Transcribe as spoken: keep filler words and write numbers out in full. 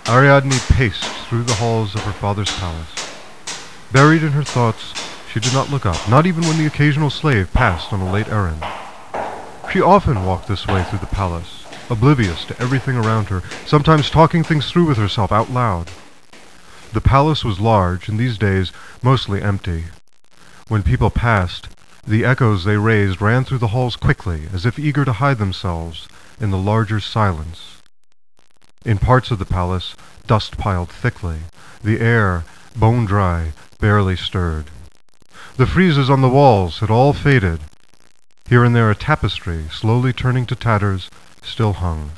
Ariadne paced through the halls of her father's palace. Buried in her thoughts, she did not look up, not even when the occasional slave passed on a late errand. She often walked this way through the palace, oblivious to everything around her, sometimes talking things through with herself out loud. The palace was large, and these days mostly empty. When people passed, the echoes they raised ran through the halls quickly, as if eager to hide themselves in the larger silence. In parts of the palace, dust piled thickly, the air, bone dry, barely stirred. The friezes on the walls had all faded. Here and there a tapestry, slowly turning to tatters, still hung.